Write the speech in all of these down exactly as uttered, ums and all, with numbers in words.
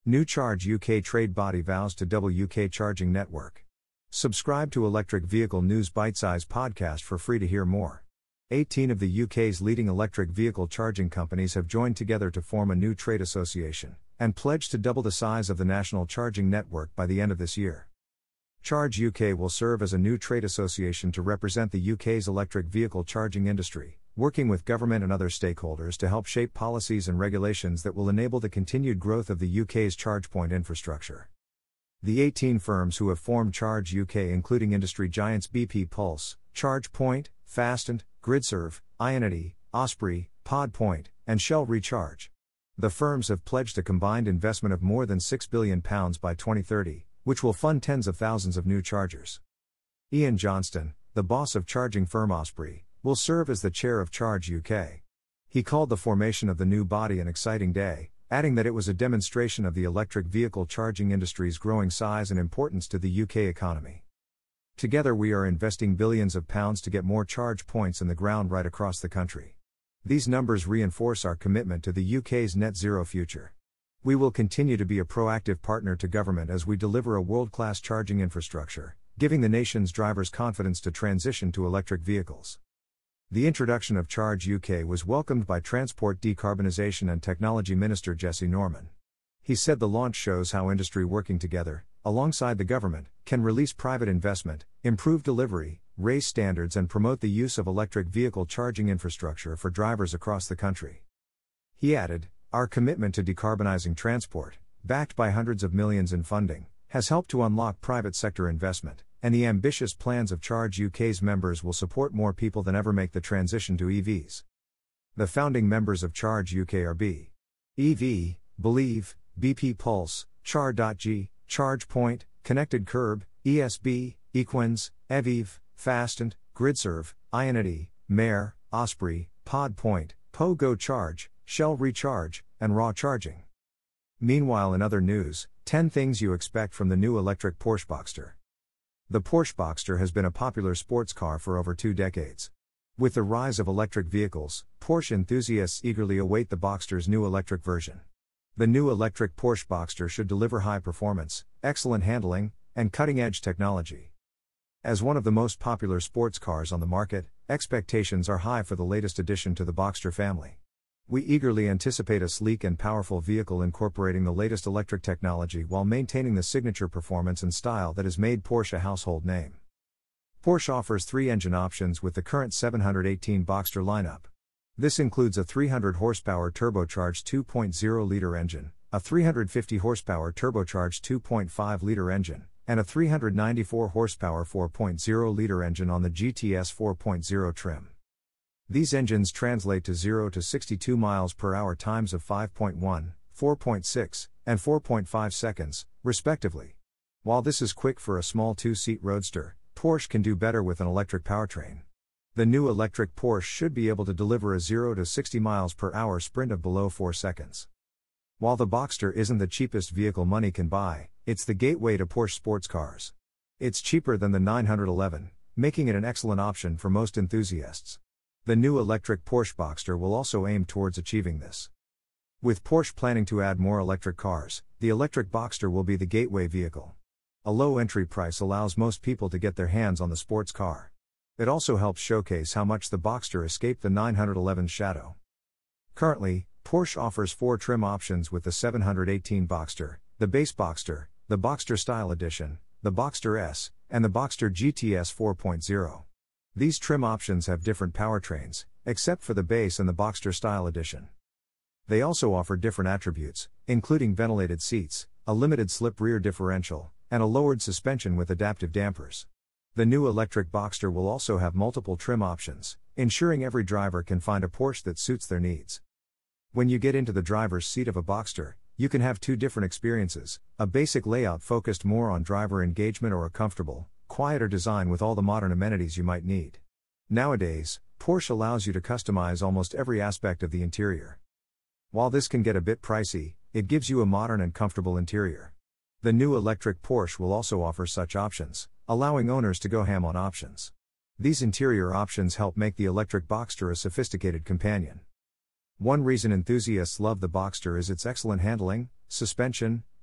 New Charge U K trade body vows to double U K charging network. Subscribe to Electric Vehicle News Bite-sized podcast for free to hear more. eighteen of the U K's leading electric vehicle charging companies have joined together to form a new trade association, and pledged to double the size of the national charging network by the end of this year. Charge U K will serve as a new trade association to represent the U K's electric vehicle charging industry, working with government and other stakeholders to help shape policies and regulations that will enable the continued growth of the U K's charge point infrastructure. The eighteen firms who have formed Charge U K, including industry giants B P Pulse, ChargePoint, Fastend, Gridserve, Ionity, Osprey, PodPoint, and Shell Recharge. The firms have pledged a combined investment of more than six billion pounds by twenty thirty, which will fund tens of thousands of new chargers. Ian Johnston, the boss of charging firm Osprey, will serve as the chair of Charge U K. He called the formation of the new body an exciting day, adding that it was a demonstration of the electric vehicle charging industry's growing size and importance to the U K economy. Together we are investing billions of pounds to get more charge points in the ground right across the country. These numbers reinforce our commitment to the U K's net zero future. We will continue to be a proactive partner to government as we deliver a world-class charging infrastructure, giving the nation's drivers confidence to transition to electric vehicles. The introduction of Charge U K was welcomed by Transport Decarbonisation and Technology Minister Jesse Norman. He said the launch shows how industry working together, alongside the government, can release private investment, improve delivery, raise standards and promote the use of electric vehicle charging infrastructure for drivers across the country. He added, "Our commitment to decarbonising transport, backed by hundreds of millions in funding, has helped to unlock private sector investment, and the ambitious plans of Charge U K's members will support more people than ever make the transition to E Vs." The founding members of Charge U K are B. E V, Believe, B P Pulse, Char.G, ChargePoint, Connected Curb, E S B, Equins, Evive, Fastend, Gridserve, Ionity, Mare, Osprey, PodPoint, Pogo Charge, Shell Recharge, and Raw Charging. Meanwhile, in other news, ten things you expect from the new electric Porsche Boxster. The Porsche Boxster has been a popular sports car for over two decades. With the rise of electric vehicles, Porsche enthusiasts eagerly await the Boxster's new electric version. The new electric Porsche Boxster should deliver high performance, excellent handling, and cutting-edge technology. As one of the most popular sports cars on the market, expectations are high for the latest addition to the Boxster family. We eagerly anticipate a sleek and powerful vehicle incorporating the latest electric technology while maintaining the signature performance and style that has made Porsche a household name. Porsche offers three engine options with the current seven eighteen Boxster lineup. This includes a three hundred horsepower turbocharged two point oh liter engine, a three hundred fifty horsepower turbocharged two point five liter engine, and a three hundred ninety-four horsepower four point oh liter engine on the G T S four point oh trim. These engines translate to zero to sixty-two miles per hour times of five point one, four point six, and four point five seconds, respectively. While this is quick for a small two-seat roadster, Porsche can do better with an electric powertrain. The new electric Porsche should be able to deliver a zero to sixty miles per hour sprint of below four seconds. While the Boxster isn't the cheapest vehicle money can buy, it's the gateway to Porsche sports cars. It's cheaper than the nine eleven, making it an excellent option for most enthusiasts. The new electric Porsche Boxster will also aim towards achieving this. With Porsche planning to add more electric cars, the electric Boxster will be the gateway vehicle. A low entry price allows most people to get their hands on the sports car. It also helps showcase how much the Boxster escaped the nine eleven's shadow. Currently, Porsche offers four trim options with the seven eighteen Boxster, the base Boxster, the Boxster Style Edition, the Boxster S, and the Boxster G T S four point oh. These trim options have different powertrains, except for the base and the Boxster Style Edition. They also offer different attributes, including ventilated seats, a limited slip rear differential, and a lowered suspension with adaptive dampers. The new electric Boxster will also have multiple trim options, ensuring every driver can find a Porsche that suits their needs. When you get into the driver's seat of a Boxster, you can have two different experiences, a basic layout focused more on driver engagement or a comfortable, quieter design with all the modern amenities you might need. Nowadays, Porsche allows you to customize almost every aspect of the interior. While this can get a bit pricey, it gives you a modern and comfortable interior. The new electric Porsche will also offer such options, allowing owners to go ham on options. These interior options help make the electric Boxster a sophisticated companion. One reason enthusiasts love the Boxster is its excellent handling, suspension,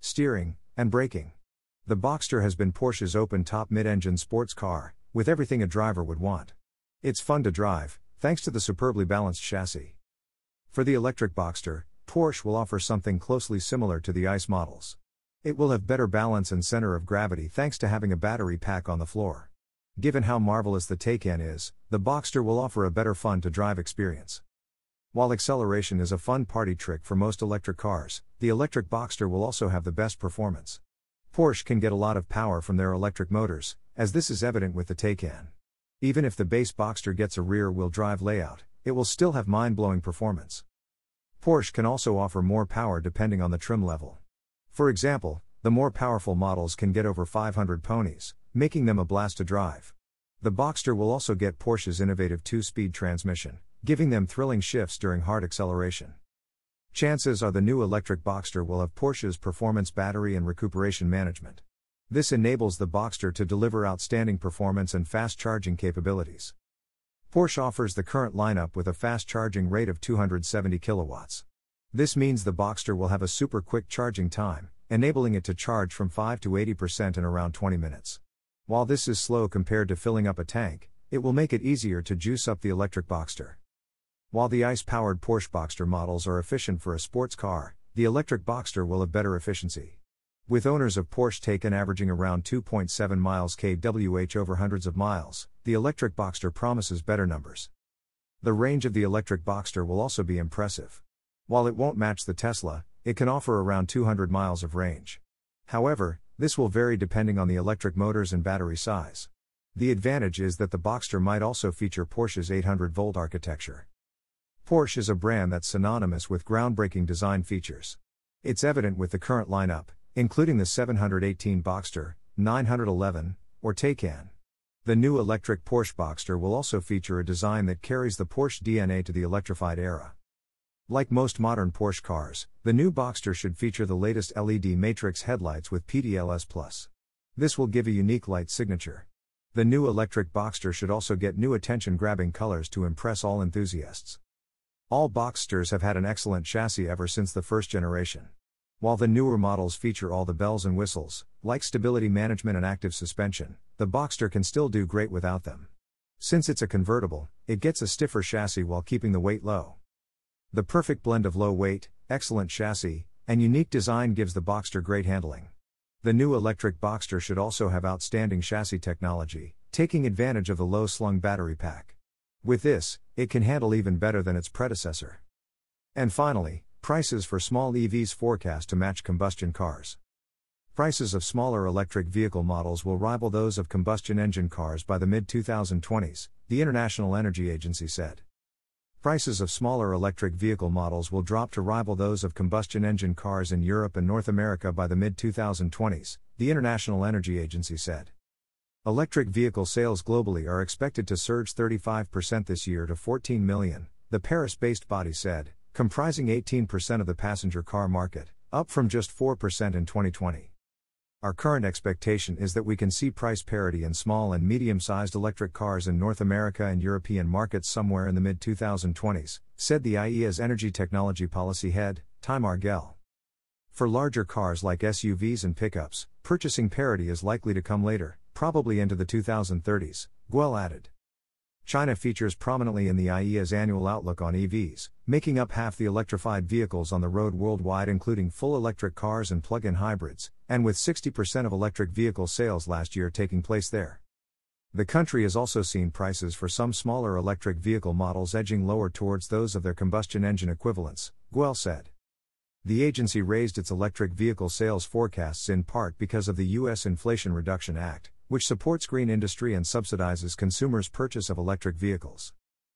steering, and braking. The Boxster has been Porsche's open-top mid-engine sports car, with everything a driver would want. It's fun to drive, thanks to the superbly balanced chassis. For the electric Boxster, Porsche will offer something closely similar to the ICE models. It will have better balance and center of gravity thanks to having a battery pack on the floor. Given how marvelous the Taycan is, the Boxster will offer a better fun-to-drive experience. While acceleration is a fun party trick for most electric cars, the electric Boxster will also have the best performance. Porsche can get a lot of power from their electric motors, as this is evident with the Taycan. Even if the base Boxster gets a rear-wheel drive layout, it will still have mind-blowing performance. Porsche can also offer more power depending on the trim level. For example, the more powerful models can get over five hundred ponies, making them a blast to drive. The Boxster will also get Porsche's innovative two-speed transmission, giving them thrilling shifts during hard acceleration. Chances are the new electric Boxster will have Porsche's performance battery and recuperation management. This enables the Boxster to deliver outstanding performance and fast charging capabilities. Porsche offers the current lineup with a fast charging rate of two hundred seventy kilowatts. This means the Boxster will have a super quick charging time, enabling it to charge from five to eighty percent in around twenty minutes. While this is slow compared to filling up a tank, it will make it easier to juice up the electric Boxster. While the ICE-powered Porsche Boxster models are efficient for a sports car, the electric Boxster will have better efficiency. With owners of Porsche Taycan averaging around two point seven miles per hour over hundreds of miles, the electric Boxster promises better numbers. The range of the electric Boxster will also be impressive. While it won't match the Tesla, it can offer around two hundred miles of range. However, this will vary depending on the electric motors and battery size. The advantage is that the Boxster might also feature Porsche's eight hundred volt architecture. Porsche is a brand that's synonymous with groundbreaking design features. It's evident with the current lineup, including the seven hundred eighteen Boxster, nine hundred eleven, or Taycan. The new electric Porsche Boxster will also feature a design that carries the Porsche D N A to the electrified era. Like most modern Porsche cars, the new Boxster should feature the latest L E D matrix headlights with P D L S plus. This will give a unique light signature. The new electric Boxster should also get new attention-grabbing colors to impress all enthusiasts. All Boxsters have had an excellent chassis ever since the first generation. While the newer models feature all the bells and whistles, like stability management and active suspension, the Boxster can still do great without them. Since it's a convertible, it gets a stiffer chassis while keeping the weight low. The perfect blend of low weight, excellent chassis, and unique design gives the Boxster great handling. The new electric Boxster should also have outstanding chassis technology, taking advantage of the low-slung battery pack. With this, it can handle even better than its predecessor. And finally, prices for small E Vs forecast to match combustion cars. Prices of smaller electric vehicle models will rival those of combustion engine cars by the mid twenty twenties, the International Energy Agency said. Prices of smaller electric vehicle models will drop to rival those of combustion engine cars in Europe and North America by the mid twenty twenties, the International Energy Agency said. Electric vehicle sales globally are expected to surge thirty-five percent this year to fourteen million, the Paris-based body said, comprising eighteen percent of the passenger car market, up from just four percent in twenty twenty. Our current expectation is that we can see price parity in small and medium-sized electric cars in North America and European markets somewhere in the mid twenty twenties, said the I E A's Energy Technology Policy Head, Timar Gell. For larger cars like S U Vs and pickups, purchasing parity is likely to come later, probably into the twenty thirties, Gell added. China features prominently in the I E A's annual outlook on E Vs, making up half the electrified vehicles on the road worldwide, including full electric cars and plug-in hybrids, and with sixty percent of electric vehicle sales last year taking place there. The country has also seen prices for some smaller electric vehicle models edging lower towards those of their combustion engine equivalents, Gell said. The agency raised its electric vehicle sales forecasts in part because of the U S Inflation Reduction Act, which supports green industry and subsidizes consumers' purchase of electric vehicles.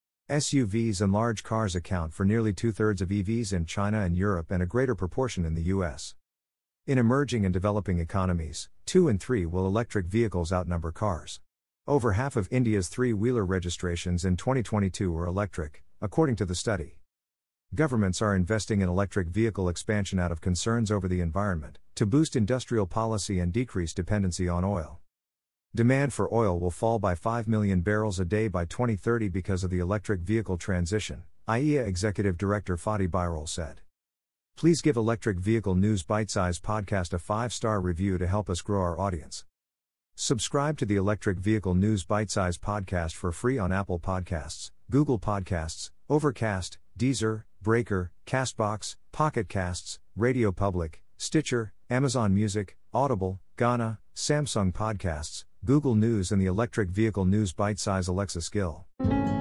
S U Vs and large cars account for nearly two-thirds of E Vs in China and Europe and a greater proportion in the U S. In emerging and developing economies, two in three will electric vehicles outnumber cars. Over half of India's three-wheeler registrations in twenty twenty-two were electric, according to the study. Governments are investing in electric vehicle expansion out of concerns over the environment, to boost industrial policy and decrease dependency on oil. Demand for oil will fall by five million barrels a day by twenty thirty because of the electric vehicle transition, I E A Executive Director Fatih Birol said. Please give Electric Vehicle News Bite-Size Podcast a five-star review to help us grow our audience. Subscribe to the Electric Vehicle News Bite-Size Podcast for free on Apple Podcasts, Google Podcasts, Overcast, Deezer, Breaker, Castbox, Pocket Casts, Radio Public, Stitcher, Amazon Music, Audible, Gaana, Samsung Podcasts, Google News and the Electric Vehicle News Bite-Size Alexa skill.